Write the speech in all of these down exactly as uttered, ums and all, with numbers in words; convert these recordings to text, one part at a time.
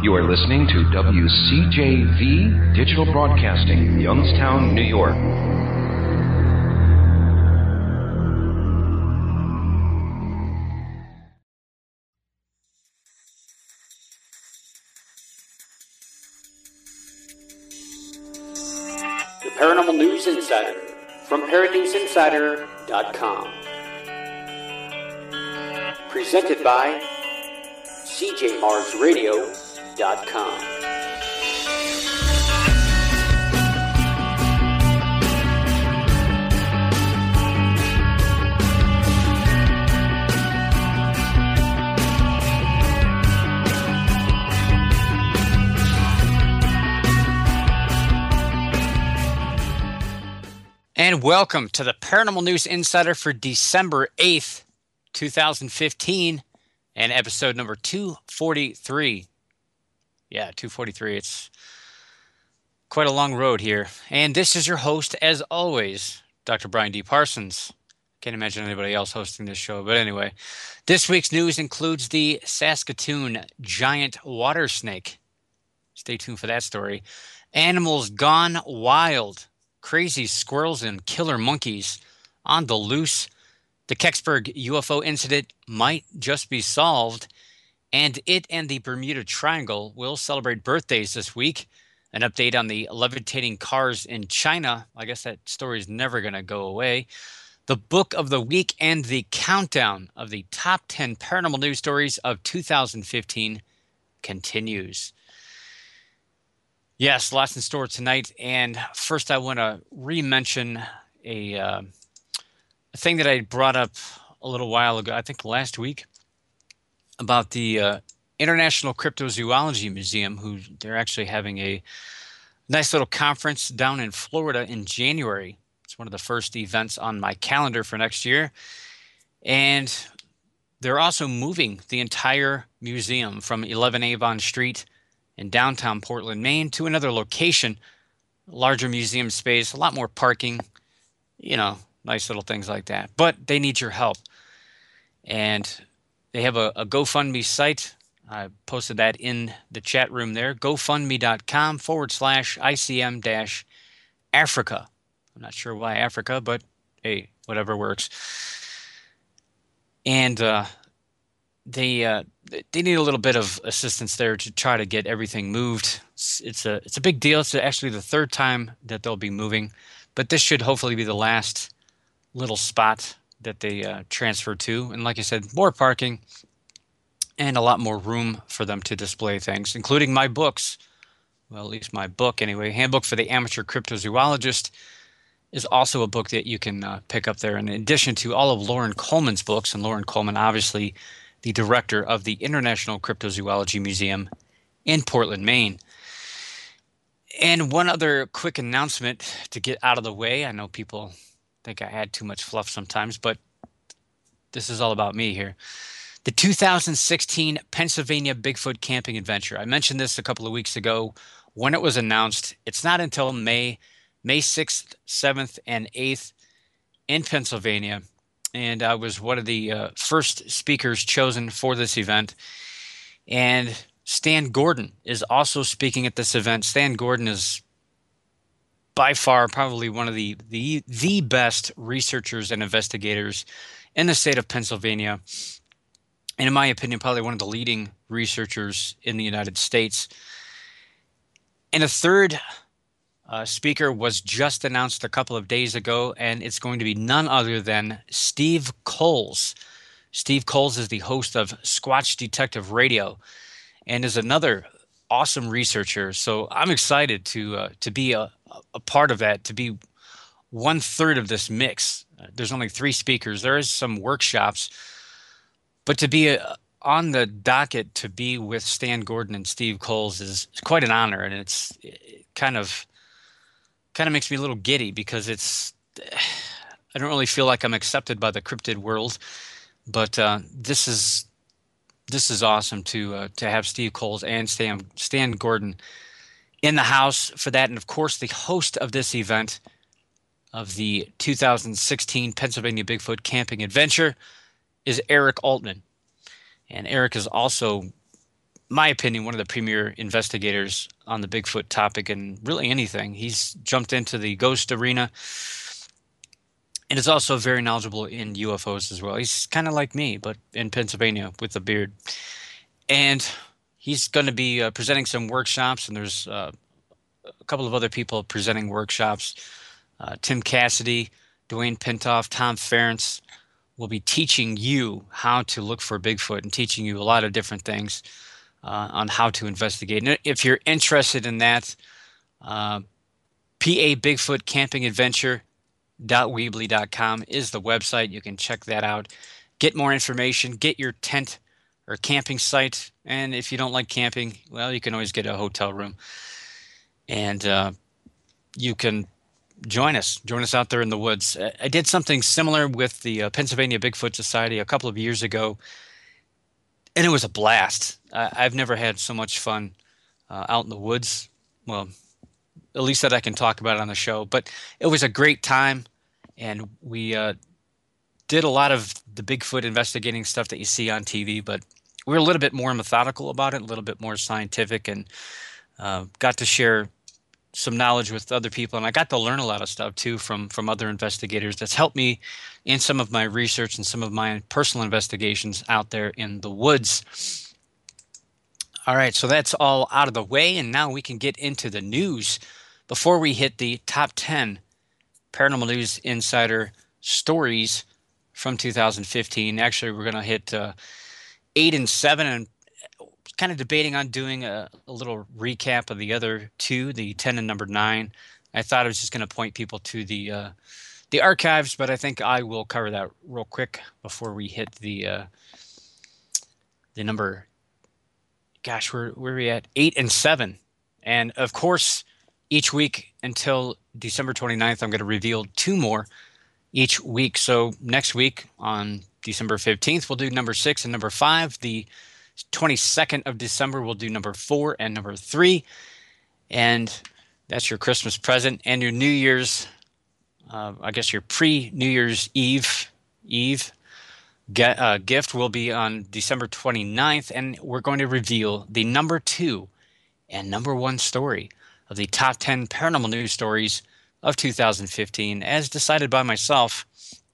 You are listening to W C J V Digital Broadcasting, Youngstown, New York. The Paranormal News Insider from Paranews Insider dot com. Presented by C J Mars Radio dot com. And welcome to the Paranormal News Insider for December eighth, twenty fifteen, and episode number two forty-three. Yeah, two forty-three. It's quite a long road here. And this is your host, as always, Doctor Brian D. Parsons. Can't imagine anybody else hosting this show. But anyway, this week's news includes the Saskatoon giant water snake. Stay tuned for that story. Animals gone wild. Crazy squirrels and killer monkeys on the loose. The Kecksburg U F O incident might just be solved. And it and the Bermuda Triangle will celebrate birthdays this week. An update on the levitating cars in China. I guess that story is never going to go away. The book of the week and the countdown of the top ten paranormal news stories of two thousand fifteen continues. Yes, lots in store tonight. And first I want to re-mention a, uh, a thing that I brought up a little while ago, I think last week, about the uh, International Cryptozoology Museum, who they're actually having a nice little conference down in Florida in January. It's one of the first events on my calendar for next year. And they're also moving the entire museum from eleven Avon Street in downtown Portland, Maine, to another location, larger museum space, a lot more parking, you know, nice little things like that. But they need your help. And they have a, a GoFundMe site. I posted that in the chat room there, gofundme.com forward slash ICM dash Africa. I'm not sure why Africa, but hey, whatever works. And uh, they uh, they need a little bit of assistance there to try to get everything moved. It's, it's a it's a big deal. It's actually the third time that they'll be moving, but this should hopefully be the last little spot that they uh, transfer to. And like I said, more parking and a lot more room for them to display things, including my books. Well, at least my book anyway. Handbook for the Amateur Cryptozoologist is also a book that you can uh, pick up there. In addition to all of Lauren Coleman's books, and Lauren Coleman, obviously the director of the International Cryptozoology Museum in Portland, Maine. And one other quick announcement to get out of the way. I know people think I add too much fluff sometimes, but this is all about me here. The two thousand sixteen Pennsylvania Bigfoot Camping Adventure. I mentioned this a couple of weeks ago when it was announced. It's not until May, May sixth, seventh, and eighth in Pennsylvania. And I was one of the uh, first speakers chosen for this event. And Stan Gordon is also speaking at this event. Stan Gordon is by far probably one of the, the, the best researchers and investigators in the state of Pennsylvania. And in my opinion, probably one of the leading researchers in the United States. And a third uh, speaker was just announced a couple of days ago, and it's going to be none other than Steve Coles. Steve Coles is the host of Squatch Detective Radio and is another awesome researcher. So I'm excited to uh, to be a, a part of that, to be one third of this mix. Uh, there's only three speakers. There is some workshops. But to be a, on the docket to be with Stan Gordon and Steve Coles is quite an honor, and it's it kind of kind of makes me a little giddy because it's I don't really feel like I'm accepted by the cryptid world, but uh, this is this is awesome to uh, to have Steve Coles and Stan Stan Gordon in the house for that, and of course the host of this event of the two thousand sixteen Pennsylvania Bigfoot Camping Adventure is Eric Altman. And Eric is also my opinion, one of the premier investigators on the Bigfoot topic and really anything. He's jumped into the ghost arena and is also very knowledgeable in U F Os as well. He's kind of like me, but in Pennsylvania with a beard. And he's going to be uh, presenting some workshops, and there's uh, a couple of other people presenting workshops. Uh, Tim Cassidy, Dwayne Pintoff, Tom Ferentz will be teaching you how to look for Bigfoot and teaching you a lot of different things uh, on how to investigate. And if you're interested in that, uh, P A Bigfoot Camping Adventure dot weebly dot com is the website. You can check that out. Get more information. Get your tent or camping site. And if you don't like camping, well, you can always get a hotel room. And uh, you can join us. Join us out there in the woods. I did something similar with the uh, Pennsylvania Bigfoot Society a couple of years ago, and it was a blast. I, I've never had so much fun uh, out in the woods. Well, at least that I can talk about it on the show. But it was a great time, and we uh, did a lot of the Bigfoot investigating stuff that you see on T V, but we were a little bit more methodical about it, a little bit more scientific, and uh, got to share some knowledge with other people. And I got to learn a lot of stuff, too, from, from other investigators. That's helped me in some of my research and some of my personal investigations out there in the woods. All right, so that's all out of the way, and now we can get into the news. Before we hit the top ten Paranormal News Insider stories from two thousand fifteen, actually, we're going to hit uh, eight and seven, and kind of debating on doing a, a little recap of the other two, the ten and number nine. I thought I was just going to point people to the uh, the archives, but I think I will cover that real quick before we hit the uh, the number. Gosh, where where are we at? Eight and seven, and of course, each week until December twenty-ninth, I'm going to reveal two more each week. So next week on December fifteenth, we'll do number six and number five. The twenty-second of December, we'll do number four and number three. And that's your Christmas present. And your New Year's, uh, I guess your pre-New Year's Eve, Eve get, uh, gift will be on December twenty-ninth. And we're going to reveal the number two and number one story of the top ten paranormal news stories of two thousand fifteen, as decided by myself.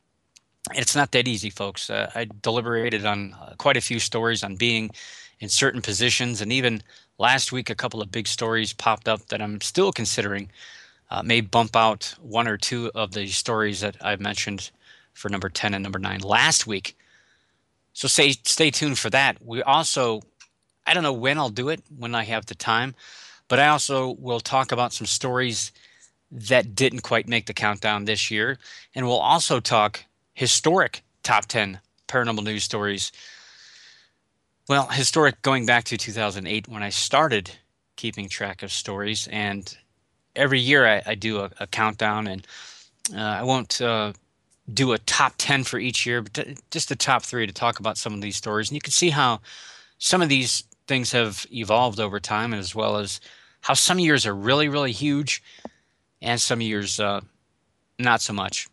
It's not that easy, folks. Uh, I deliberated on uh, quite a few stories on being in certain positions, and even last week a couple of big stories popped up that I'm still considering uh, may bump out one or two of the stories that I mentioned for number ten and number nine last week. So stay, stay tuned for that. We also, I don't know when I'll do it, when I have the time, but I also will talk about some stories that didn't quite make the countdown this year, and we'll also talk historic top ten paranormal news stories. Well, historic going back to two thousand eight when I started keeping track of stories. And every year I, I do a, a countdown, and uh, I won't uh, do a top ten for each year, but t- just the top three to talk about some of these stories. And you can see how some of these things have evolved over time, as well as how some years are really, really huge and some years uh, not so much.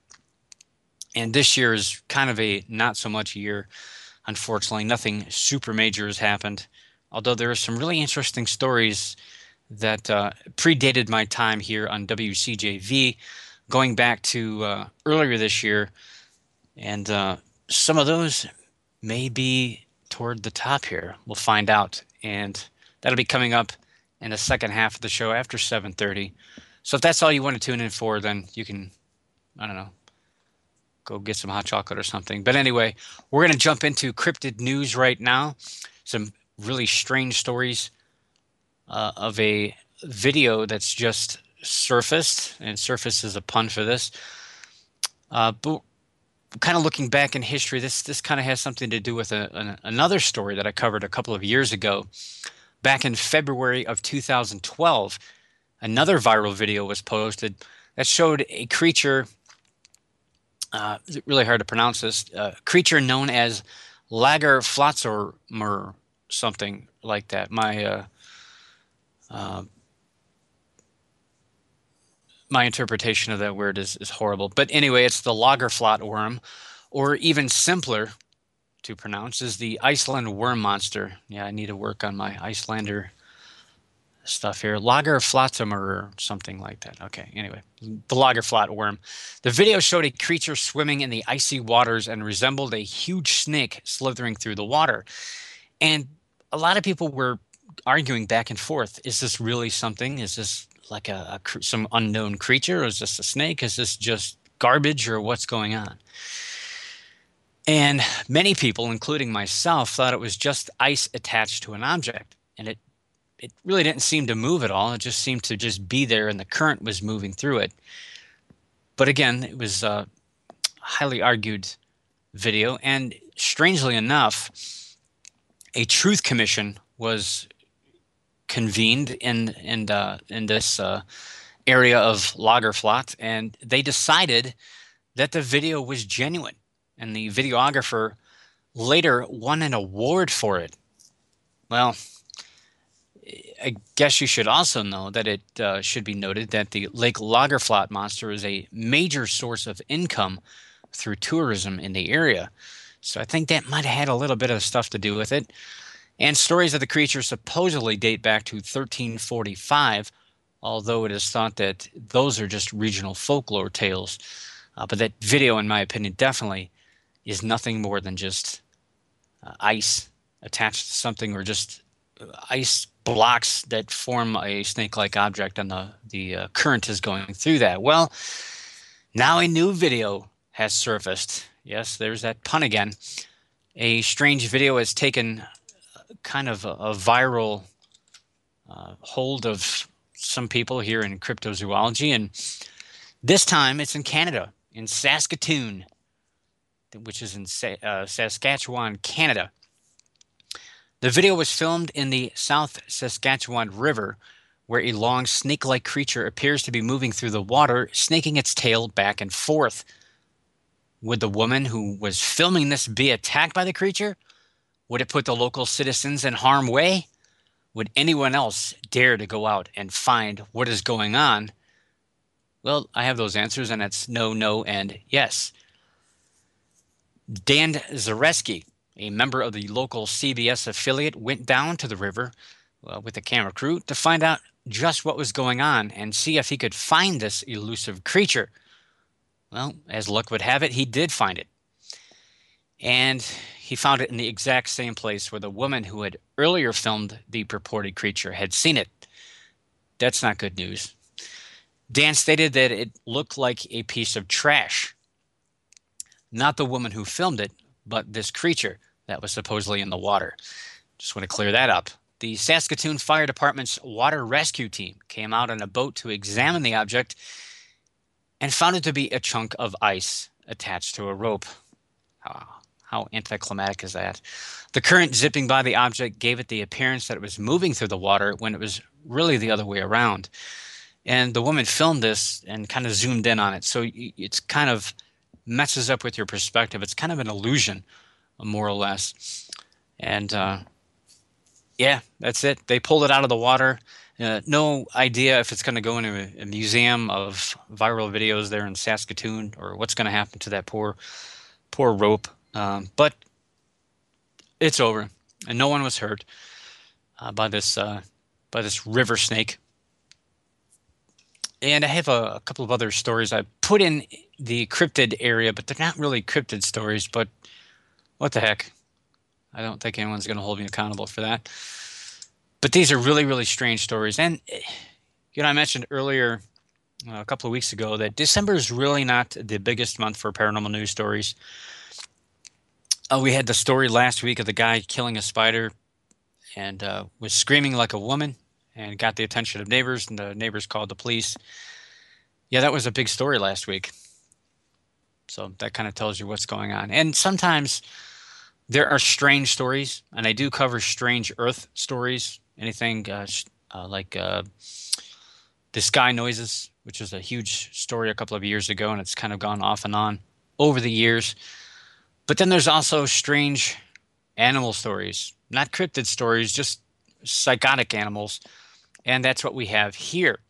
And this year is kind of a not so much year. Unfortunately, nothing super major has happened, although there are some really interesting stories that uh, predated my time here on W C J V, going back to uh, earlier this year. And uh, some of those may be toward the top here. We'll find out. And that'll be coming up in the second half of the show after seven thirty. So if that's all you want to tune in for, then you can, I don't know, go get some hot chocolate or something. But anyway, we're going to jump into cryptid news right now. Some really strange stories uh, of a video that's just surfaced, and surface is a pun for this. Uh, but kind of looking back in history, this this kind of has something to do with a, an, another story that I covered a couple of years ago. Back in February of two thousand twelve, another viral video was posted that showed a creature. Uh, it's really hard to pronounce this uh, creature known as Lagerflotsormer, something like that. My uh, uh, my interpretation of that word is, is horrible. But anyway, it's the Lagerflot worm, or even simpler, to pronounce is the Iceland worm monster. Yeah, I need to work on my Icelander stuff here. Lagerflatum or something like that. Okay, anyway, the Lagerflat worm. The video showed a creature swimming in the icy waters and resembled a huge snake slithering through the water. And a lot of people were arguing back and forth. Is this really something? Is this like a, a some unknown creature? Or is this a snake? Is this just garbage, or what's going on? And many people, including myself, thought it was just ice attached to an object. And it it really didn't seem to move at all. It just seemed to just be there, and the current was moving through it. But again, it was a highly argued video. And strangely enough, a truth commission was convened in in uh, in this uh, area of Lagerflat, and they decided that the video was genuine, and the videographer later won an award for it. Well, I guess you should also know that it uh, should be noted that the Lake Lagerflat monster is a major source of income through tourism in the area. So I think that might have had a little bit of stuff to do with it. And stories of the creature supposedly date back to thirteen forty-five, although it is thought that those are just regional folklore tales. Uh, but that video, in my opinion, definitely is nothing more than just uh, ice attached to something, or just ice blocks that form a snake-like object, and the, the uh, current is going through that. Well, now a new video has surfaced. Yes, there's that pun again. A strange video has taken kind of a, a viral uh, hold of some people here in cryptozoology, and this time it's in Canada, in Saskatoon, which is in Sa- uh, Saskatchewan, Canada. The video was filmed in the South Saskatchewan River, where a long snake-like creature appears to be moving through the water, snaking its tail back and forth. Would the woman who was filming this be attacked by the creature? Would it put the local citizens in harm's way? Would anyone else dare to go out and find what is going on? Well, I have those answers, and it's no, no, and yes. Dan Zareski, a member of the local C B S affiliate, went down to the river uh, with a camera crew to find out just what was going on and see if he could find this elusive creature. Well, as luck would have it, he did find it. And he found it in the exact same place where the woman who had earlier filmed the purported creature had seen it. That's not good news. Dan stated that it looked like a piece of trash. Not the woman who filmed it, but this creature that was supposedly in the water. Just want to clear that up. The Saskatoon Fire Department's water rescue team came out on a boat to examine the object and found it to be a chunk of ice attached to a rope. How, how anticlimactic is that? The current zipping by the object gave it the appearance that it was moving through the water when it was really the other way around. And the woman filmed this and kind of zoomed in on it. So it's kind of messes up with your perspective. It's kind of an illusion, more or less. And uh, yeah, that's it. They pulled it out of the water. Uh, no idea if it's going to go into a, a museum of viral videos there in Saskatoon, or what's going to happen to that poor, poor rope. Um, but it's over, and no one was hurt uh, by this uh, by this river snake. And I have a, a couple of other stories I put in the cryptid area, but they're not really cryptid stories. But what the heck? I don't think anyone's going to hold me accountable for that. But these are really, really strange stories. And, you know, I mentioned earlier, uh, a couple of weeks ago, that December is really not the biggest month for paranormal news stories. Uh, we had the story last week of the guy killing a spider and uh, was screaming like a woman and got the attention of neighbors, and the neighbors called the police. Yeah, that was a big story last week. So that kind of tells you what's going on. And sometimes there are strange stories, and I do cover strange earth stories, anything uh, uh, like uh, the sky noises, which was a huge story a couple of years ago, and it's kind of gone off and on over the years. But then there's also strange animal stories, not cryptid stories, just psychotic animals. And that's what we have here.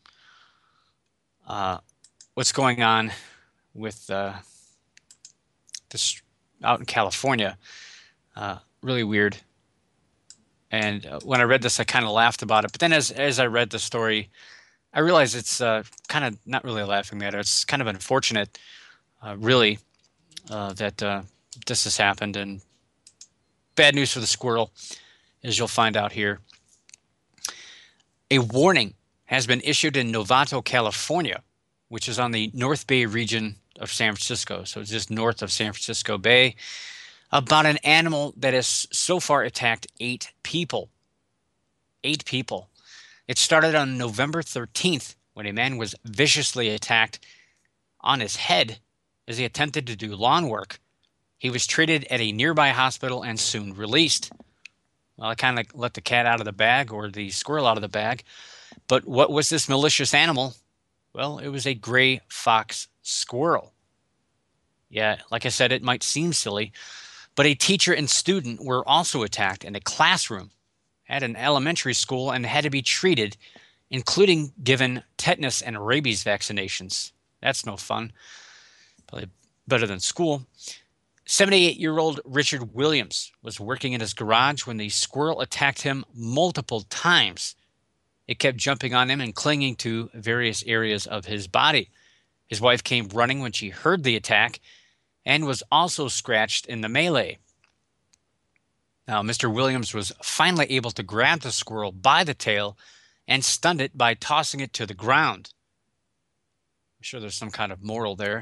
Uh, what's going on with uh, this out in California? Uh, really weird. And uh, when I read this, I kind of laughed about it. But then as as I read the story, I realized it's uh, kind of not really a laughing matter. It's kind of unfortunate, uh, really, uh, that uh, this has happened. And bad news for the squirrel, as you'll find out here. A warning has been issued in Novato, California, which is on the North Bay region of San Francisco. So it's just north of San Francisco Bay, about an animal that has so far attacked eight people. Eight people. It started on November thirteenth when a man was viciously attacked on his head as he attempted to do lawn work. He was treated at a nearby hospital and soon released. Well, I kind of let the cat out of the bag, or the squirrel out of the bag. But what was this malicious animal? Well, it was a gray fox squirrel. Yeah, like I said, it might seem silly, but a teacher and student were also attacked in a classroom at an elementary school and had to be treated, including given tetanus and rabies vaccinations. That's no fun. Probably better than school. seventy-eight-year-old Richard Williams was working in his garage when the squirrel attacked him multiple times. It kept jumping on him and clinging to various areas of his body. His wife came running when she heard the attack and was also scratched in the melee. Now, Mister Williams was finally able to grab the squirrel by the tail and stunned it by tossing it to the ground. I'm sure there's some kind of moral there.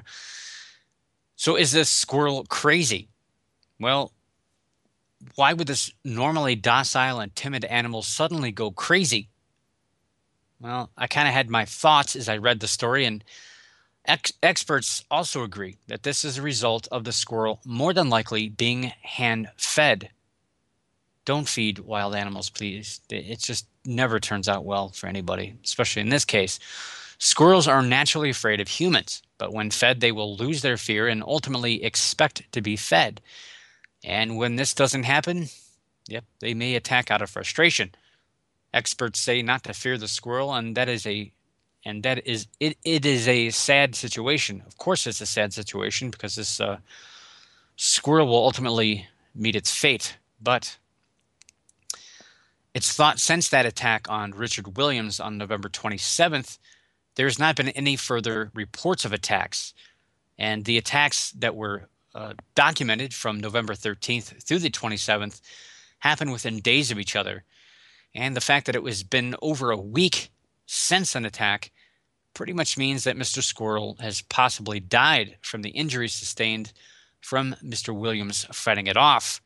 So is this squirrel crazy? Well, why would this normally docile and timid animal suddenly go crazy? Well, I kind of had my thoughts as I read the story, and ex- experts also agree that this is a result of the squirrel more than likely being hand-fed. Don't feed wild animals, please. It just never turns out well for anybody, especially in this case. Squirrels are naturally afraid of humans, but when fed, they will lose their fear and ultimately expect to be fed. And when this doesn't happen, yep, they may attack out of frustration. Experts say not to fear the squirrel, and that is a and that is it, it is a sad situation. Of course it's a sad situation because this uh, squirrel will ultimately meet its fate. But it's thought since that attack on Richard Williams on November twenty-seventh, there's not been any further reports of attacks. And the attacks that were uh, documented from November thirteenth through the twenty-seventh happened within days of each other. And the fact that it was been over a week since an attack pretty much means that Mister Squirrel has possibly died from the injuries sustained from Mister Williams fighting it off.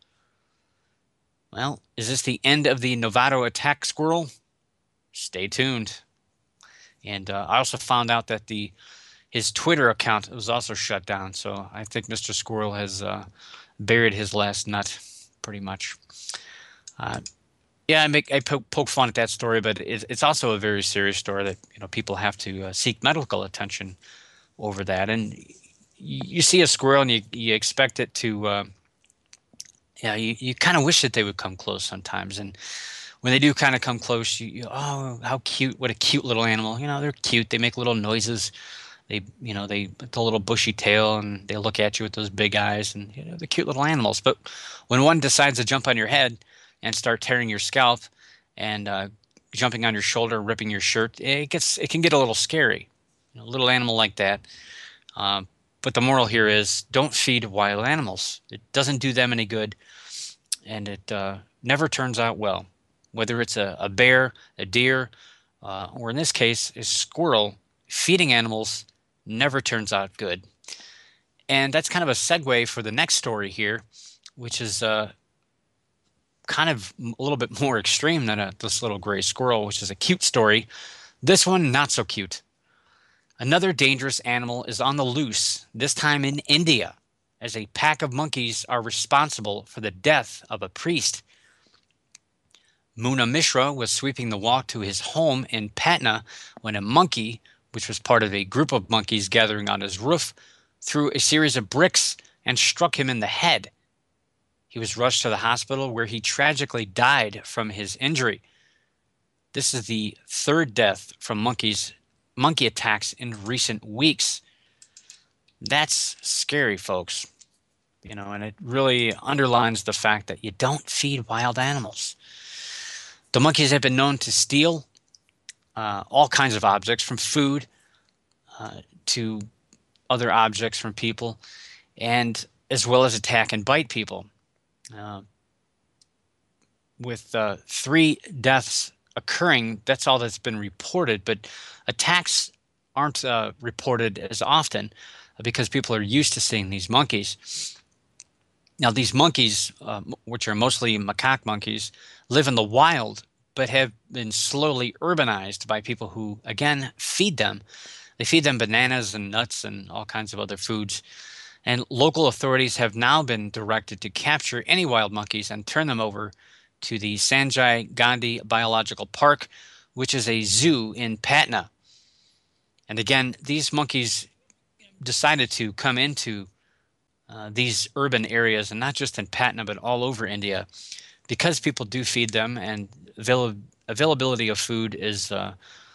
Well, is this the end of the Novato attack squirrel? Stay tuned. And uh, I also found out that the his Twitter account was also shut down. So I think Mister Squirrel has uh, buried his last nut, pretty much. Uh, yeah, I make I poke, poke fun at that story, but it, it's also a very serious story that you know people have to uh, seek medical attention over that. And you, you see a squirrel and you you expect it to. Uh, yeah, you, you kind of wish that they would come close sometimes, and when they do kind of come close, you, you oh, how cute! What a cute little animal! You know, they're cute. They make little noises. They, you know, they with the little bushy tail, and they look at you with those big eyes, and you know, they're cute little animals. But when one decides to jump on your head and start tearing your scalp, and uh, jumping on your shoulder, ripping your shirt, it gets it can get a little scary. You know, a little animal like that. Um, but the moral here is, don't feed wild animals. It doesn't do them any good, and it uh, never turns out well. Whether it's a, a bear, a deer, uh, or in this case, a squirrel, feeding animals never turns out good. And that's kind of a segue for the next story here, which is uh, kind of a little bit more extreme than a, this little gray squirrel, which is a cute story. This one, not so cute. Another dangerous animal is on the loose, this time in India, as a pack of monkeys are responsible for the death of a priest. Muna Mishra was sweeping the walk to his home in Patna when a monkey, which was part of a group of monkeys gathering on his roof, threw a series of bricks and struck him in the head. He was rushed to the hospital where he tragically died from his injury. This is the third death from monkeys, monkey attacks in recent weeks. That's scary, folks. You know, and it really underlines the fact that you don't feed wild animals. The monkeys have been known to steal uh, all kinds of objects, from food uh, to other objects from people, and as well as attack and bite people. Uh, with uh, three deaths occurring, that's all that's been reported, but attacks aren't uh, reported as often because people are used to seeing these monkeys. Now, these monkeys, uh, which are mostly macaque monkeys, live in the wild, but have been slowly urbanized by people who, again, feed them. They feed them bananas and nuts and all kinds of other foods. And local authorities have now been directed to capture any wild monkeys and turn them over to the Sanjay Gandhi Biological Park, which is a zoo in Patna. And again, these monkeys decided to come into uh, these urban areas, and not just in Patna, but all over India, because people do feed them, and avail- availability of food is uh,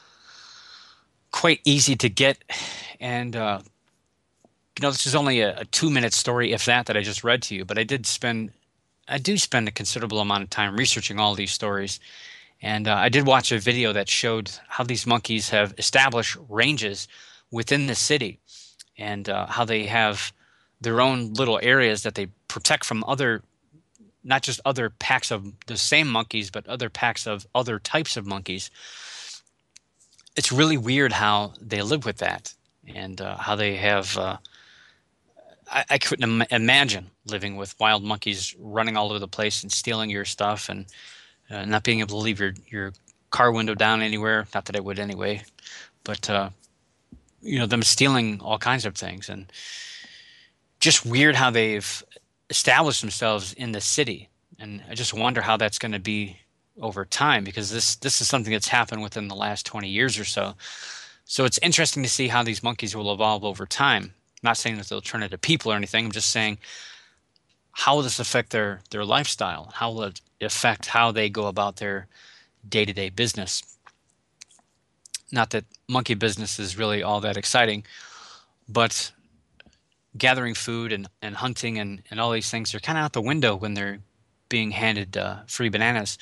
quite easy to get. And uh, you know, this is only a, a two-minute story, if that, that I just read to you, but I did spend, I do spend a considerable amount of time researching all these stories. And uh, I did watch a video that showed how these monkeys have established ranges within the city, and uh, how they have their own little areas that they protect from other, not just other packs of the same monkeys, but other packs of other types of monkeys. It's really weird how they live with that, and uh, how they have, uh, I, I couldn't Im- imagine living with wild monkeys running all over the place and stealing your stuff, and uh, not being able to leave your, your car window down anywhere. Not that I would anyway, but uh, you know, them stealing all kinds of things. And just weird how they've established themselves in the city. And I just wonder how that's going to be over time, because this this is something that's happened within the last twenty years or so. So it's interesting to see how these monkeys will evolve over time. I'm not saying that they'll turn into people or anything. I'm just saying, how will this affect their, their lifestyle? How will it affect how they go about their day-to-day business? Not that monkey business is really all that exciting, but gathering food and, and hunting and, and all these things are kind of out the window when they're being handed uh, free bananas.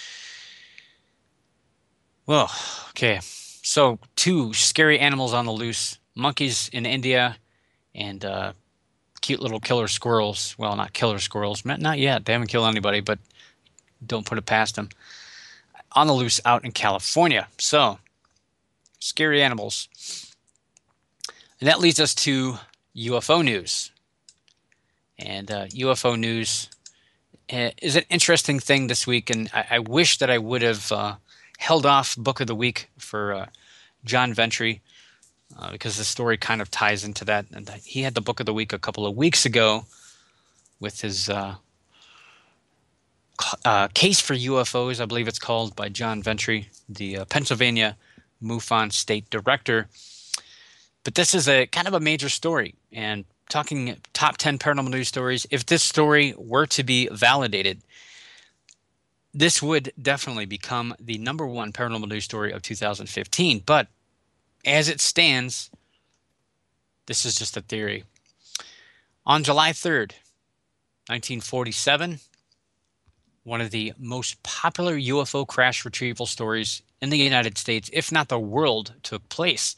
Well, okay. So two scary animals on the loose: monkeys in India, and uh, cute little killer squirrels. Well, not killer squirrels. Not yet. They haven't killed anybody, but don't put it past them. On the loose out in California. So, scary animals. And that leads us to U F O news. And uh, U F O news uh, is an interesting thing this week, and I, I wish that I would have uh, held off Book of the Week for uh, John Ventry, uh, because the story kind of ties into that. And he had the Book of the Week a couple of weeks ago with his uh, uh, Case for U F Os, I believe it's called, by John Ventry, the uh, Pennsylvania MUFON state director. But this is a kind of a major story, and talking top ten paranormal news stories, if this story were to be validated, this would definitely become the number one paranormal news story of two thousand fifteen. But as it stands, this is just a theory. On July third, nineteen forty-seven, one of the most popular U F O crash retrieval stories in the United States, if not the world, took place.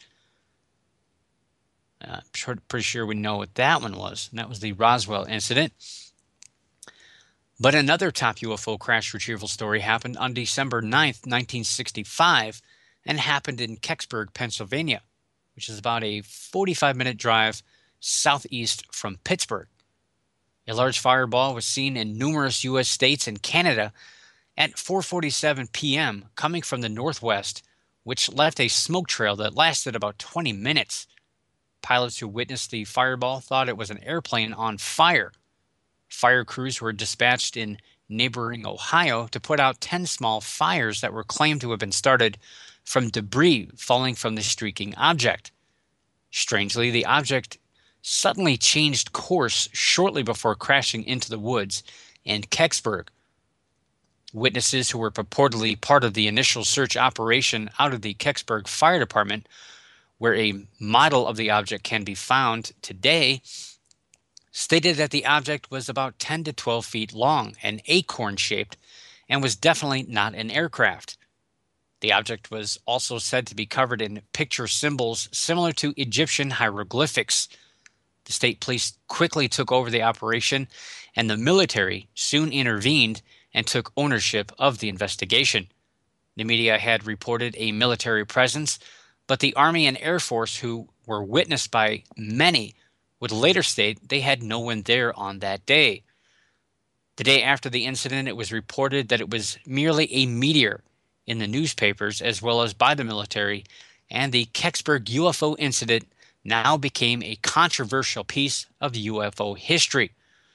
Uh, I'm pretty sure we know what that one was, and that was the Roswell incident. But another top U F O crash retrieval story happened on December ninth, nineteen sixty-five, and happened in Kecksburg, Pennsylvania, which is about a forty-five minute drive southeast from Pittsburgh. A large fireball was seen in numerous U S states and Canada at four forty-seven p.m. coming from the northwest, which left a smoke trail that lasted about twenty minutes. Pilots who witnessed the fireball thought it was an airplane on fire. Fire crews were dispatched in neighboring Ohio to put out ten small fires that were claimed to have been started from debris falling from the streaking object. Strangely, the object suddenly changed course shortly before crashing into the woods in Kecksburg. Witnesses who were purportedly part of the initial search operation out of the Kecksburg Fire Department, where a model of the object can be found today, stated that the object was about ten to twelve feet long and acorn-shaped and was definitely not an aircraft. The object was also said to be covered in picture symbols similar to Egyptian hieroglyphics. The state police quickly took over the operation, and the military soon intervened and took ownership of the investigation. The media had reported a military presence, but the Army and Air Force, who were witnessed by many, would later state they had no one there on that day. The day after the incident, it was reported that it was merely a meteor in the newspapers as well as by the military, and the Kecksburg U F O incident now became a controversial piece of U F O history.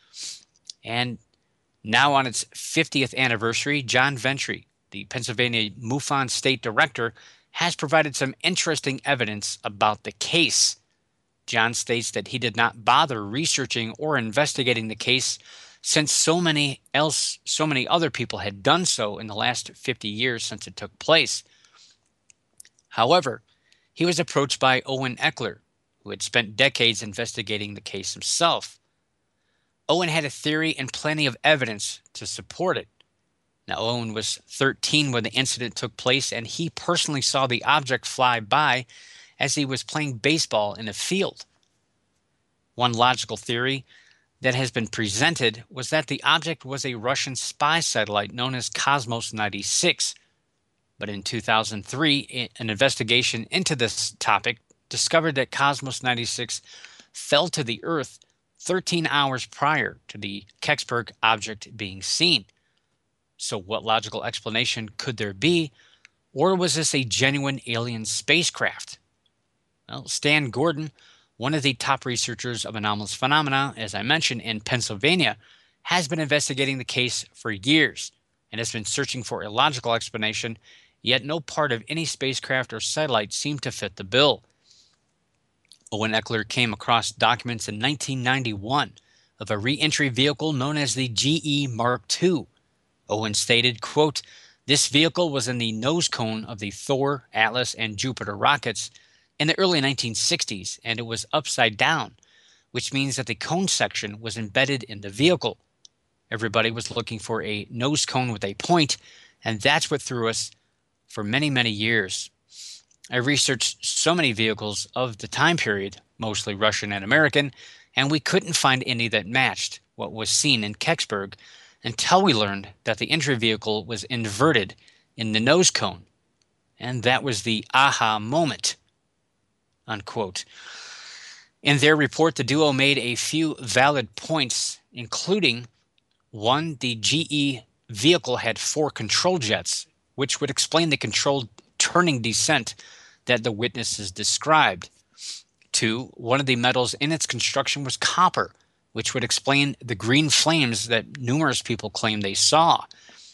And now on its fiftieth anniversary, John Ventry, the Pennsylvania MUFON State Director, has provided some interesting evidence about the case. John states that he did not bother researching or investigating the case since so many else, so many other people had done so in the last fifty years since it took place. However, he was approached by Owen Eckler, who had spent decades investigating the case himself. Owen had a theory and plenty of evidence to support it. Now, Owen was thirteen when the incident took place, and he personally saw the object fly by as he was playing baseball in a field. One logical theory that has been presented was that the object was a Russian spy satellite known as Cosmos ninety-six. But in two thousand three, an investigation into this topic discovered that Cosmos ninety-six fell to the Earth thirteen hours prior to the Kecksburg object being seen. So what logical explanation could there be? Or was this a genuine alien spacecraft? Well, Stan Gordon, one of the top researchers of anomalous phenomena, as I mentioned, in Pennsylvania, has been investigating the case for years and has been searching for a logical explanation, yet no part of any spacecraft or satellite seemed to fit the bill. Owen Eckler came across documents in nineteen ninety-one of a re-entry vehicle known as the G E Mark two. Owen stated, quote, "This vehicle was in the nose cone of the Thor, Atlas, and Jupiter rockets in the early nineteen sixties, and it was upside down, which means that the cone section was embedded in the vehicle. Everybody was looking for a nose cone with a point, and that's what threw us for many, many years. I researched so many vehicles of the time period, mostly Russian and American, and we couldn't find any that matched what was seen in Kecksburg until we learned that the entry vehicle was inverted in the nose cone. And that was the aha moment." Unquote. In their report, the duo made a few valid points, including, one, the G E vehicle had four control jets, which would explain the controlled turning descent that the witnesses described. Two, one of the metals in its construction was copper, which would explain the green flames that numerous people claim they saw.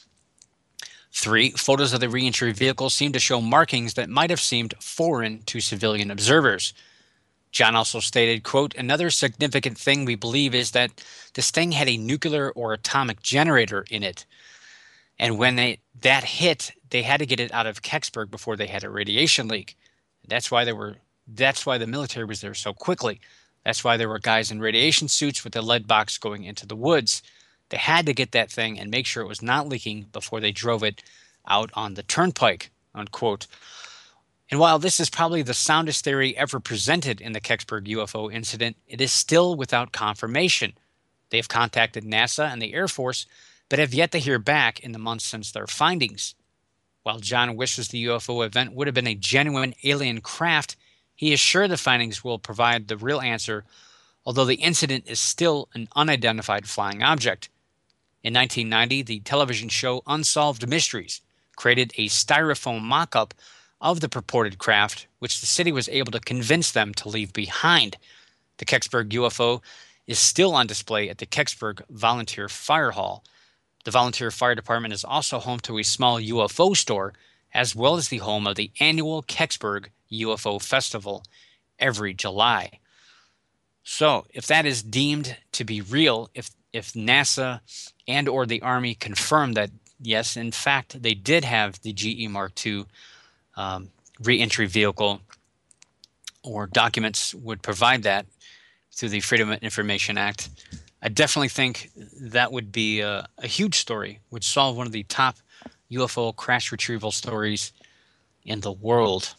Three, photos of the re-entry vehicle seemed to show markings that might have seemed foreign to civilian observers. John also stated, quote, "Another significant thing we believe is that this thing had a nuclear or atomic generator in it. And when they, that hit, they had to get it out of Kecksburg before they had a radiation leak. That's why they were. That's why the military was there so quickly. That's why there were guys in radiation suits with the lead box going into the woods. They had to get that thing and make sure it was not leaking before they drove it out on the turnpike," unquote. And while this is probably the soundest theory ever presented in the Kecksburg U F O incident, it is still without confirmation. They have contacted NASA and the Air Force, but have yet to hear back in the months since their findings. While John wishes the U F O event would have been a genuine alien craft, he is sure the findings will provide the real answer, although the incident is still an unidentified flying object. In nineteen ninety, the television show Unsolved Mysteries created a styrofoam mock-up of the purported craft, which the city was able to convince them to leave behind. The Kecksburg U F O is still on display at the Kecksburg Volunteer Fire Hall. The Volunteer Fire Department is also home to a small U F O store, as well as the home of the annual Kecksburg U F O Festival every July. So, if that is deemed to be real, if if NASA and or the Army confirm that, yes, in fact, they did have the G E Mark two um, re-entry vehicle, or documents would provide that, through the Freedom of Information Act. I definitely think that would be a, a huge story, would solve one of the top U F O crash retrieval stories in the world.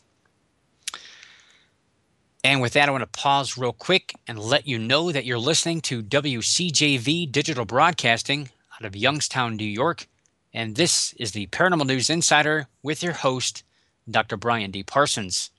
And with that, I want to pause real quick and let you know that you're listening to W C J V Digital Broadcasting out of Youngstown, New York. And this is the Paranormal News Insider with your host, Doctor Brian D. Parsons.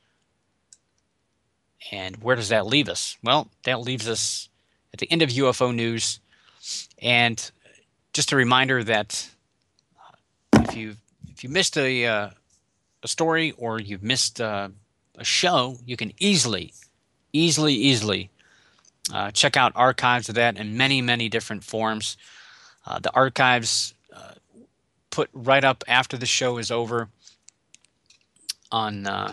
And where does that leave us? Well, that leaves us at the end of U F O news. And just a reminder that if you if you missed a uh, a story or you've missed uh, a show, you can easily, easily, easily uh, check out archives of that in many, many different forms. Uh, the archives uh, put right up after the show is over on, uh,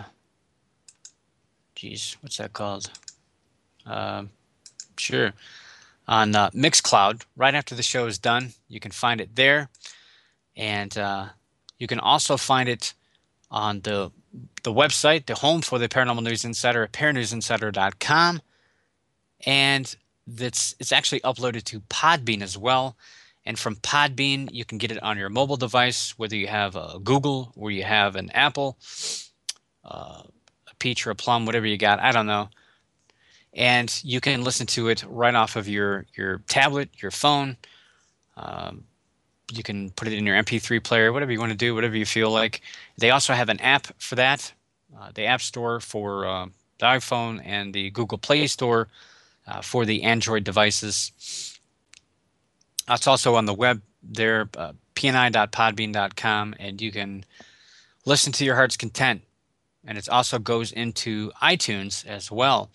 geez, what's that called? Uh, sure. On uh, Mixcloud, right after the show is done. You can find it there. And uh, you can also find it on the the website, the home for the Paranormal News Insider at paranews insider dot com. And that's it's actually uploaded to Podbean as well. And from Podbean, you can get it on your mobile device, whether you have a Google or you have an Apple, uh, a Peach or a Plum, whatever you got, I don't know. And you can listen to it right off of your, your tablet, your phone. Um, you can put it in your M P three player, whatever you want to do, whatever you feel like. They also have an app for that, uh, the App Store for uh, the iPhone and the Google Play Store uh, for the Android devices. Uh, it's also on the web there, uh, p n i dot podbean dot com, and you can listen to your heart's content. And it also goes into iTunes as well.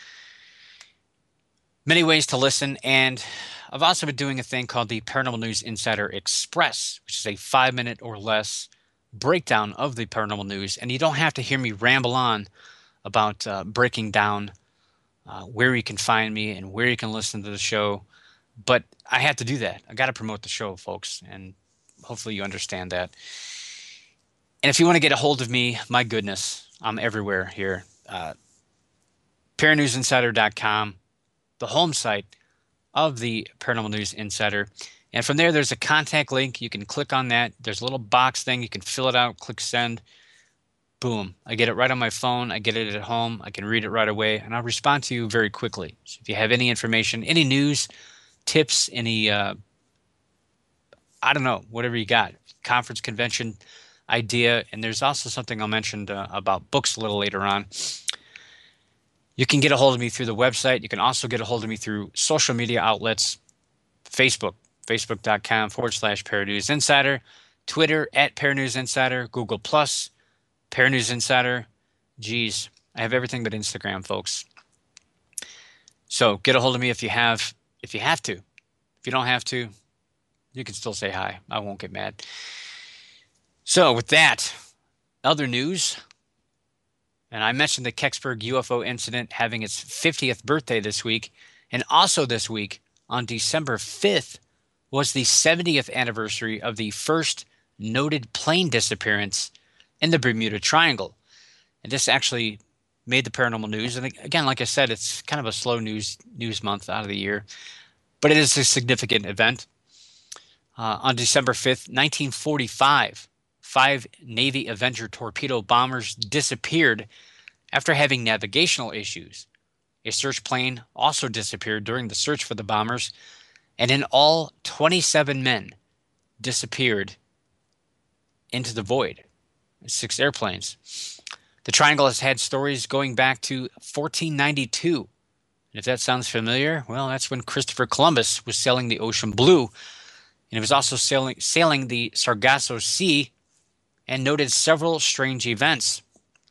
Many ways to listen, and I've also been doing a thing called the Paranormal News Insider Express, which is a five-minute or less breakdown of the paranormal news. And you don't have to hear me ramble on about uh, breaking down uh, where you can find me and where you can listen to the show. But I have to do that. I got to promote the show, folks, and hopefully you understand that. And if you want to get a hold of me, my goodness, I'm everywhere here. Uh, paranews insider dot com, the home site of the Paranormal News Insider. And from there, there's a contact link. You can click on that. There's a little box thing. You can fill it out, click send. Boom. I get it right on my phone. I get it at home. I can read it right away, and I'll respond to you very quickly. So if you have any information, any news, tips, any, uh, I don't know, whatever you got, conference, convention idea. And there's also something I'll mention uh, about books a little later on. You can get a hold of me through the website. You can also get a hold of me through social media outlets, Facebook, facebook.com forward slash Paranews Insider, Twitter at Paranews Insider, Google Plus, Paranews Insider. Geez, I have everything but Instagram, folks. So get a hold of me if you have, if you have to. If you don't have to, you can still say hi. I won't get mad. So with that, other news. And I mentioned the Kecksburg U F O incident having its fiftieth birthday this week. And also this week, on December fifth, was the seventieth anniversary of the first noted plane disappearance in the Bermuda Triangle. And this actually made the paranormal news. And again, like I said, it's kind of a slow news news month out of the year. But it is a significant event. Uh, on December fifth, nineteen forty-five, five Navy Avenger torpedo bombers disappeared after having navigational issues. A search plane also disappeared during the search for the bombers, and in all, twenty-seven men disappeared into the void. Six airplanes. The Triangle has had stories going back to fourteen ninety-two. And if that sounds familiar, well, that's when Christopher Columbus was sailing the ocean blue, and he was also sailing, sailing the Sargasso Sea, and noted several strange events.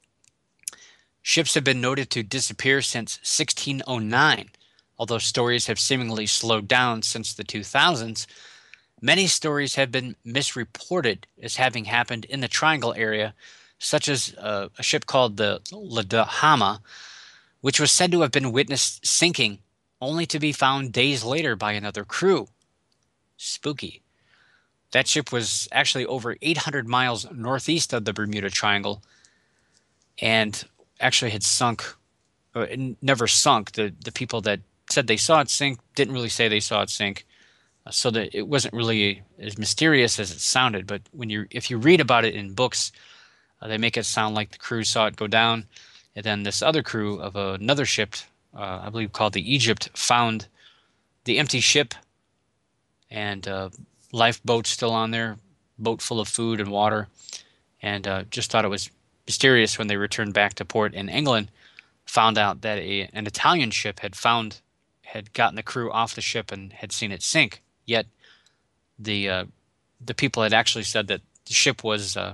Ships have been noted to disappear since sixteen oh nine, although stories have seemingly slowed down since the two thousands. Many stories have been misreported as having happened in the Triangle area, such as uh, a ship called the Ladahama, which was said to have been witnessed sinking, only to be found days later by another crew. Spooky. That ship was actually over eight hundred miles northeast of the Bermuda Triangle and actually had sunk, or never sunk. The, the people that said they saw it sink, didn't really say they saw it sink. Uh, so that it wasn't really as mysterious as it sounded. But when you if you read about it in books, uh, they make it sound like the crew saw it go down, and then this other crew of another ship, uh, I believe called the Egypt, found the empty ship and uh, lifeboat still on there, boat full of food and water, and uh, just thought it was mysterious when they returned back to port in England, found out that a, an Italian ship had found had gotten the crew off the ship and had seen it sink. Yet the uh, the people had actually said that the ship was uh,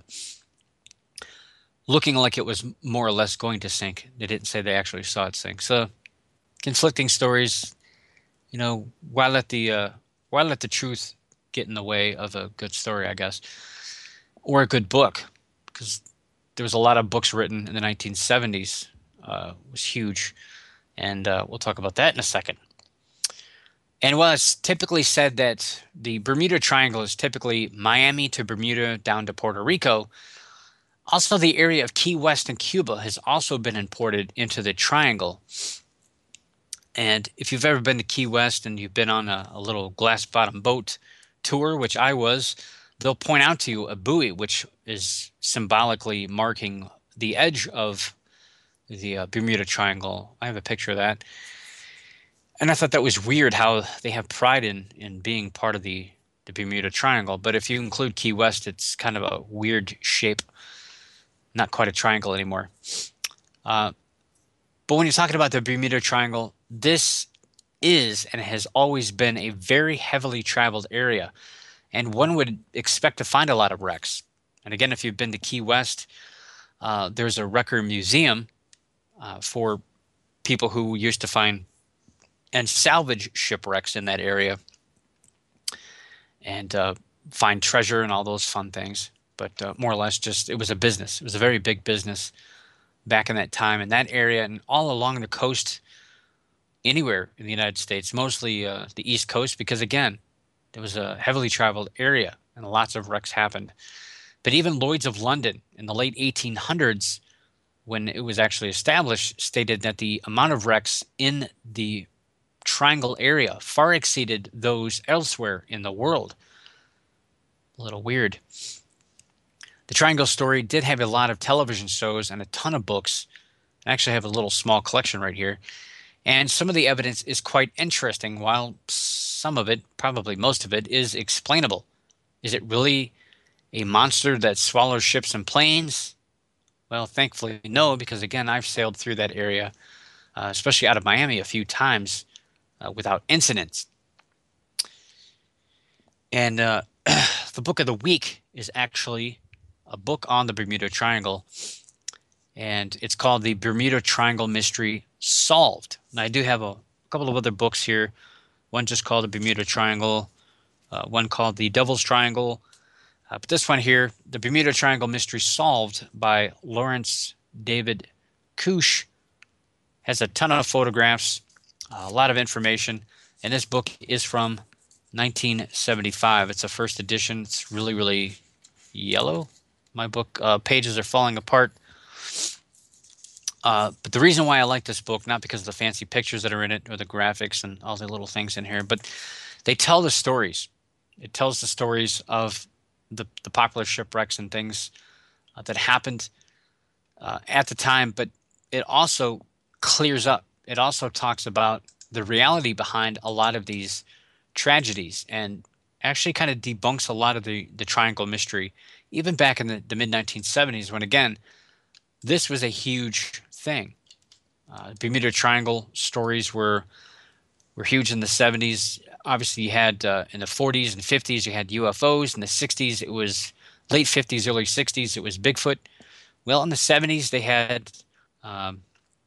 looking like it was more or less going to sink. They didn't say they actually saw it sink. So conflicting stories. You know, why let the uh, why let the truth get in the way of a good story, I guess, or a good book? Because there was a lot of books written in the nineteen seventies. Uh, it was huge, and uh, we'll talk about that in a second. And while it's typically said that the Bermuda Triangle is typically Miami to Bermuda down to Puerto Rico, also the area of Key West and Cuba has also been imported into the triangle. And if you've ever been to Key West and you've been on a, a little glass-bottom boat tour, which I was, they'll point out to you a buoy, which is symbolically marking the edge of the uh, Bermuda Triangle. I have a picture of that. And I thought that was weird how they have pride in, in being part of the, the Bermuda Triangle. But if you include Key West, it's kind of a weird shape, not quite a triangle anymore. Uh, but when you're talking about the Bermuda Triangle, this is and has always been a very heavily traveled area, and one would expect to find a lot of wrecks. And again, if you've been to Key West, uh, there's a wrecker museum uh, for people who used to find and salvage shipwrecks in that area and uh, find treasure and all those fun things. But uh, more or less just it was a business. It was a very big business back in that time in that area and all along the coast anywhere in the United States, mostly uh, the East Coast, because again, it was a heavily traveled area and lots of wrecks happened. But even Lloyd's of London in the late eighteen hundreds, when it was actually established, stated that the amount of wrecks in the triangle area far exceeded those elsewhere in the world. A little weird. The Triangle Story did have a lot of television shows and a ton of books. I actually have a little small collection right here. And some of the evidence is quite interesting, while some of it, probably most of it, is explainable. Is it really a monster that swallows ships and planes? Well, thankfully, no, because again, I've sailed through that area, uh, especially out of Miami a few times uh, without incidents. And uh, the book of the week is actually a book on the Bermuda Triangle, and it's called The Bermuda Triangle Mystery Solved. And I do have a couple of other books here, one just called The Bermuda Triangle, uh, one called The Devil's Triangle, uh, but this one here, The Bermuda Triangle Mystery Solved by Lawrence David Kouch, has a ton of photographs, a lot of information, and this book is from nineteen seventy-five. It's a first edition. It's really, really yellow. My book uh, pages are falling apart. Uh, but the reason why I like this book, not because of the fancy pictures that are in it or the graphics and all the little things in here, but they tell the stories. It tells the stories of the, the popular shipwrecks and things uh, that happened uh, at the time, but it also clears up. It also talks about the reality behind a lot of these tragedies and actually kind of debunks a lot of the, the triangle mystery, even back in the, the mid nineteen seventies when, again, this was a huge thing. Uh, Bermuda Triangle stories were were huge in the seventies. Obviously, you had uh, in the forties and fifties, you had U F Os. In the sixties, it was late fifties, early sixties, it was Bigfoot. Well, in the seventies, they had um,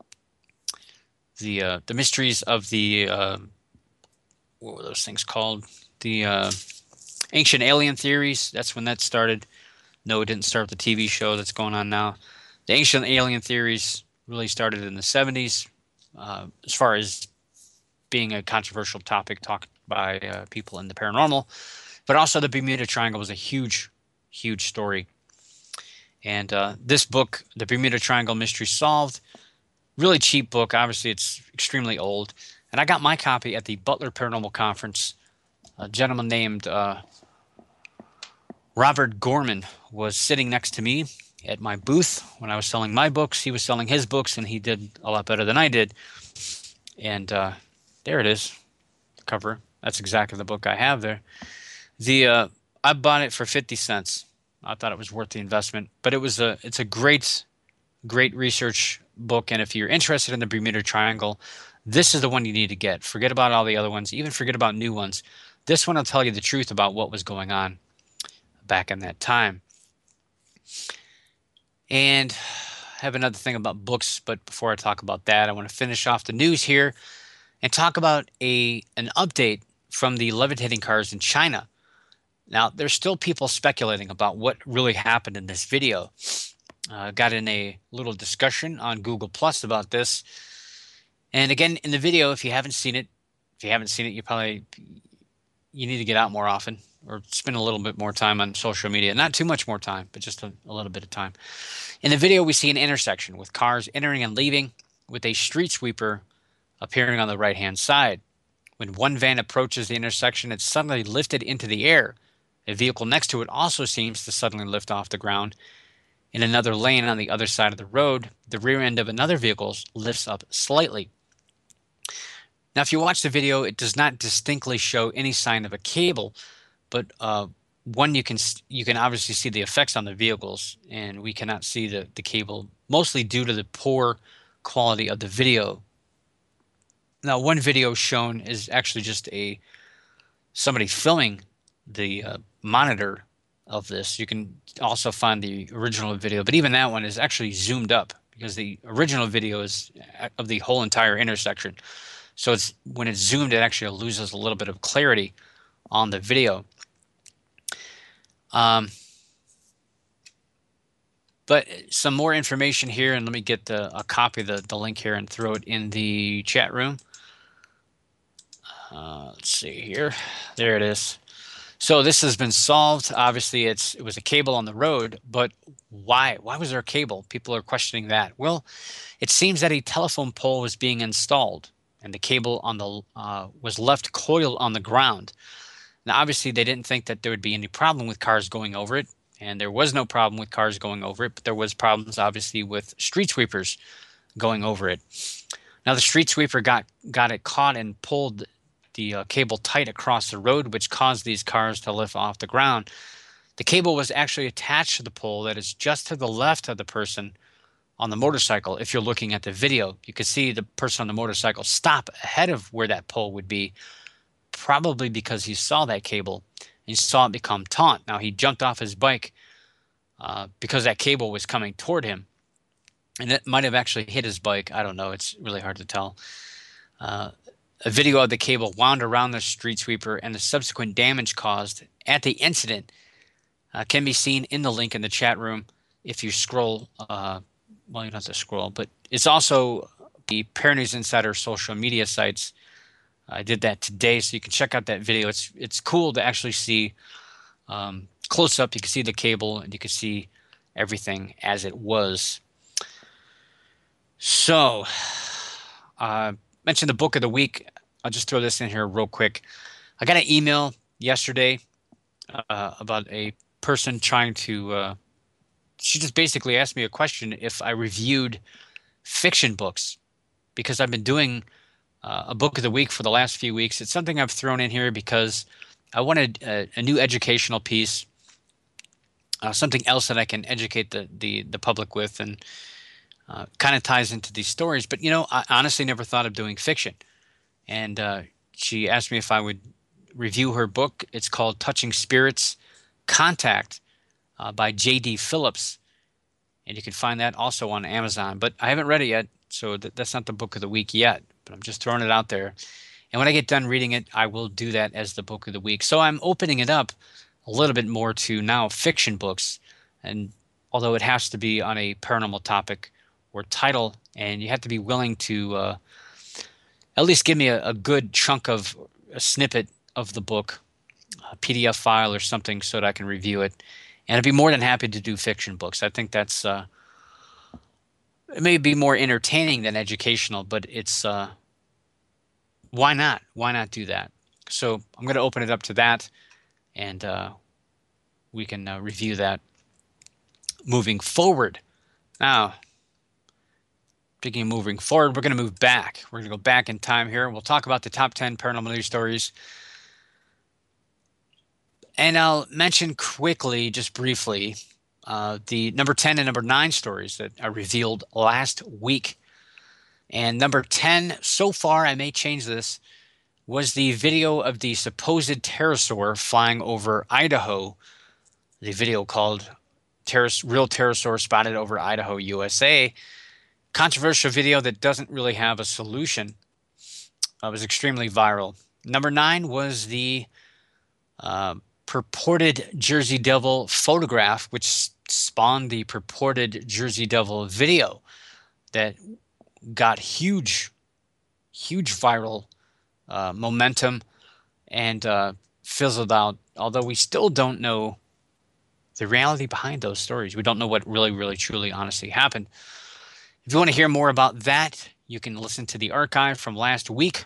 the uh, the mysteries of the uh, what were those things called? The uh, ancient alien theories. That's when that started. No, it didn't start with the T V show that's going on now. The ancient alien theories really started in the seventies, uh, as far as being a controversial topic talked by uh, people in the paranormal. But also the Bermuda Triangle was a huge, huge story. And uh, this book, The Bermuda Triangle Mystery Solved, really cheap book. Obviously, it's extremely old. And I got my copy at the Butler Paranormal Conference. A gentleman named uh, Robert Gorman was sitting next to me at my booth when I was selling my books. He was selling his books, and he did a lot better than I did. And uh, there it is, the cover. That's exactly the book I have there. The uh, I bought it for fifty cents. I thought it was worth the investment, but it was a it's a great, great research book. And if you're interested in the Bermuda Triangle, this is the one you need to get. Forget about all the other ones. Even forget about new ones. This one will tell you the truth about what was going on back in that time. And I have another thing about books, but before I talk about that, I want to finish off the news here and talk about a an update from the levitating cars in China. Now, there's still people speculating about what really happened in this video. I uh, got in a little discussion on Google Plus about this. And again, in the video, if you haven't seen it, if you haven't seen it, you probably you need to get out more often or spend a little bit more time on social media. Not too much more time, but just a, a little bit of time. In the video, we see an intersection with cars entering and leaving with a street sweeper appearing on the right-hand side. When one van approaches the intersection, it's suddenly lifted into the air. A vehicle next to it also seems to suddenly lift off the ground. In another lane on the other side of the road, the rear end of another vehicle lifts up slightly. Now, if you watch the video, it does not distinctly show any sign of a cable, but uh, one you can you can obviously see the effects on the vehicles, and we cannot see the, the cable, mostly due to the poor quality of the video. Now, one video shown is actually just a somebody filming the uh, monitor of this. You can also find the original video, but even that one is actually zoomed up because the original video is of the whole entire intersection. So it's when it's zoomed, it actually loses a little bit of clarity on the video. Um, but some more information here, and let me get the, a copy of the, the link here and throw it in the chat room. Uh, let's see here. There it is. So this has been solved. Obviously, it's it was a cable on the road, but why? Why was there a cable? People are questioning that. Well, it seems that a telephone pole was being installed, and the cable on the uh, was left coiled on the ground. Now, obviously, they didn't think that there would be any problem with cars going over it, and there was no problem with cars going over it, but there was problems, obviously, with street sweepers going over it. Now, the street sweeper got got it caught and pulled the uh, cable tight across the road, which caused these cars to lift off the ground. The cable was actually attached to the pole that is just to the left of the person on the motorcycle. If you're looking at the video, you can see the person on the motorcycle stop ahead of where that pole would be, probably because he saw that cable and he saw it become taut. Now, he jumped off his bike uh, because that cable was coming toward him, and it might have actually hit his bike. I don't know. It's really hard to tell. Uh, A video of the cable wound around the street sweeper and the subsequent damage caused at the incident uh, can be seen in the link in the chat room if you scroll. Uh, well, you don't have to scroll, but it's also the Paranews Insider social media sites. I did that today, so you can check out that video. It's it's cool to actually see um, close up. You can see the cable and you can see everything as it was. So, uh, mentioned the book of the week. I'll just throw this in here real quick. I got an email yesterday uh, about a person trying to uh, she just basically asked me a question if I reviewed fiction books, because I've been doing uh, a book of the week for the last few weeks. It's something I've thrown in here because I wanted a, a new educational piece, uh, something else that I can educate the the, the public with, and Uh, kind of ties into these stories. But, you know, I honestly never thought of doing fiction. And uh, she asked me if I would review her book. It's called Touching Spirits Contact uh, by J D Phillips. And you can find that also on Amazon. But I haven't read it yet, so th- that's not the book of the week yet. But I'm just throwing it out there. And when I get done reading it, I will do that as the book of the week. So I'm opening it up a little bit more to now fiction books. And although it has to be on a paranormal topic or title, and you have to be willing to uh, at least give me a, a good chunk of a snippet of the book, a P D F file or something, so that I can review it. And I'd be more than happy to do fiction books. I think that's uh, it may be more entertaining than educational, but it's uh, why not? Why not do that? So I'm going to open it up to that, and uh, we can uh, review that moving forward. Now, speaking of moving forward, we're going to move back. We're going to go back in time here. We'll talk about the top ten paranormal news stories. And I'll mention quickly, just briefly, uh, the number ten and number nine stories that are revealed last week. And number ten, so far, I may change this, was the video of the supposed pterosaur flying over Idaho. The video called Pteros- Real Pterosaur Spotted Over Idaho, U S A. Controversial video that doesn't really have a solution. Uh, it was extremely viral. Number nine was the uh, purported Jersey Devil photograph, which spawned the purported Jersey Devil video that got huge, huge viral uh, momentum and uh, fizzled out. Although we still don't know the reality behind those stories. We don't know what really, really, truly, honestly happened. If you want to hear more about that, you can listen to the archive from last week.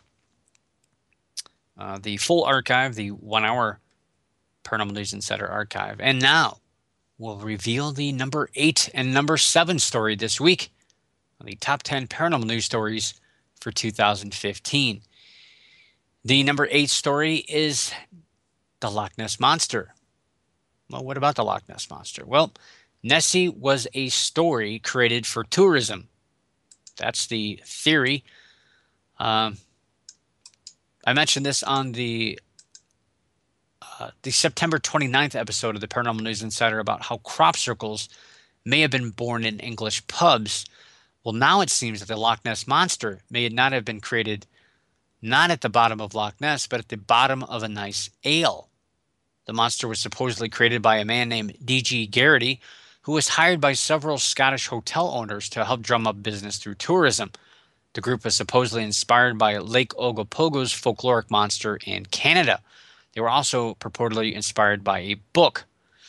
Uh, the full archive, the one-hour Paranormal News Insider archive. And now, we'll reveal the number eight and number seven story this week on the top ten paranormal news stories for two thousand fifteen. The number eight story is the Loch Ness Monster. Well, what about the Loch Ness Monster? Well, Nessie was a story created for tourism. That's the theory. Um, I mentioned this on the uh, the September twenty-ninth episode of the Paranormal News Insider about how crop circles may have been born in English pubs. Well, now it seems that the Loch Ness Monster may not have been created not at the bottom of Loch Ness, but at the bottom of a nice ale. The monster was supposedly created by a man named D G Garrity, who was hired by several Scottish hotel owners to help drum up business through tourism. The group was supposedly inspired by Lake Ogopogo's folkloric monster in Canada. They were also purportedly inspired by a book.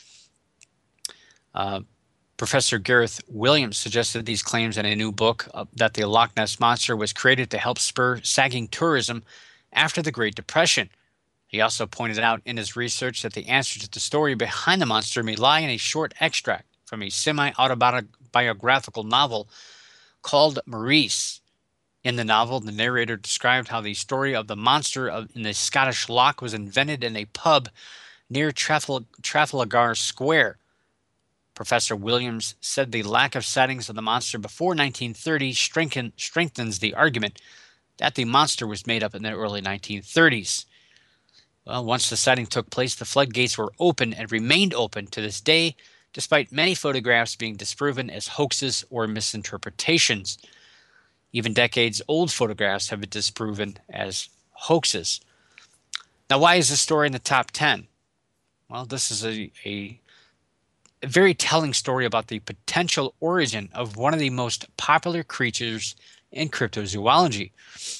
Uh, Professor Gareth Williams suggested these claims in a new book uh, that the Loch Ness Monster was created to help spur sagging tourism after the Great Depression. He also pointed out in his research that the answer to the story behind the monster may lie in a short extract from a semi-autobiographical novel called Maurice. In the novel, the narrator described how the story of the monster of, in the Scottish Loch was invented in a pub near Trafal- Trafalgar Square. Professor Williams said the lack of sightings of the monster before nineteen thirty strengthen, strengthens the argument that the monster was made up in the early nineteen thirties. Well, once the sighting took place, the floodgates were open and remained open to this day, despite many photographs being disproven as hoaxes or misinterpretations. Even decades-old photographs have been disproven as hoaxes. Now, why is this story in the top ten? Well, this is a, a, a very telling story about the potential origin of one of the most popular creatures in cryptozoology.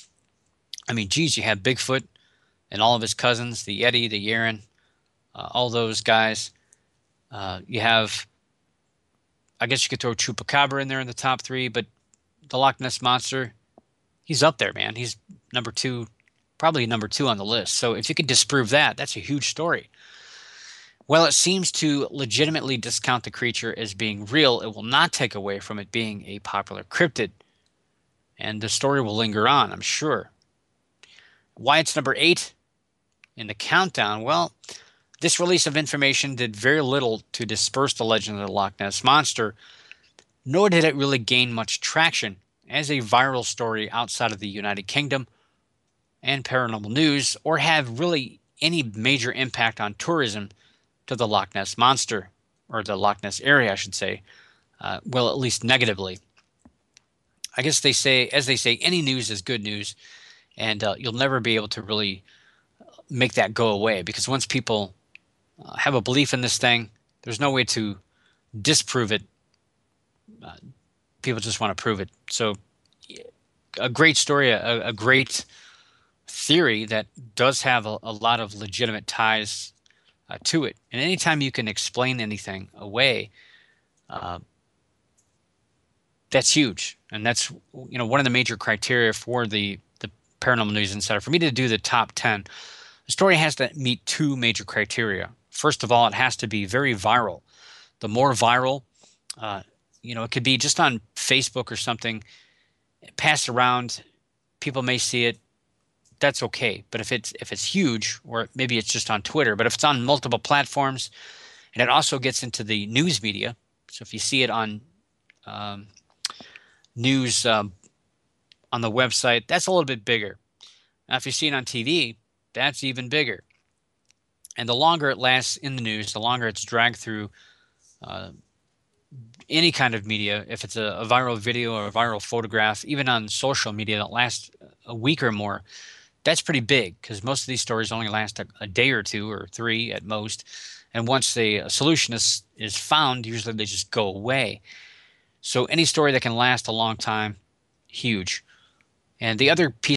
I mean, geez, you have Bigfoot and all of his cousins, the Yeti, the Yeren, uh, all those guys. Uh, you have, I guess you could throw Chupacabra in there in the top three, but the Loch Ness Monster, he's up there, man. He's number two, probably number two on the list. So if you could disprove that, that's a huge story. Well, it seems to legitimately discount the creature as being real. It will not take away from it being a popular cryptid. And the story will linger on, I'm sure. Why it's number eight in the countdown? Well, this release of information did very little to disperse the legend of the Loch Ness Monster, nor did it really gain much traction as a viral story outside of the United Kingdom and paranormal news, or have really any major impact on tourism to the Loch Ness Monster, or the Loch Ness area, I should say, uh, well, at least negatively. I guess they say, as they say, any news is good news, and uh, you'll never be able to really make that go away, because once people uh, have a belief in this thing, there's no way to disprove it. Uh, people just want to prove it. So a great story, a, a great theory that does have a, a lot of legitimate ties uh, to it. And anytime you can explain anything away, uh, that's huge. And that's, you know, one of the major criteria for the, the Paranormal News Insider, for me to do the top ten, the story has to meet two major criteria. First of all, it has to be very viral. The more viral, uh, you know, it could be just on Facebook or something, passed around, people may see it, that's okay. But if it's if it's huge, or maybe it's just on Twitter, but if it's on multiple platforms, and it also gets into the news media, so if you see it on um, news um, on the website, that's a little bit bigger. Now, if you see it on T V, that's even bigger. And the longer it lasts in the news, the longer it's dragged through uh, any kind of media, if it's a, a viral video or a viral photograph, even on social media that lasts a week or more, that's pretty big, because most of these stories only last a, a day or two or three at most. And once the a solution is, is found, usually they just go away. So any story that can last a long time, huge. And the other piece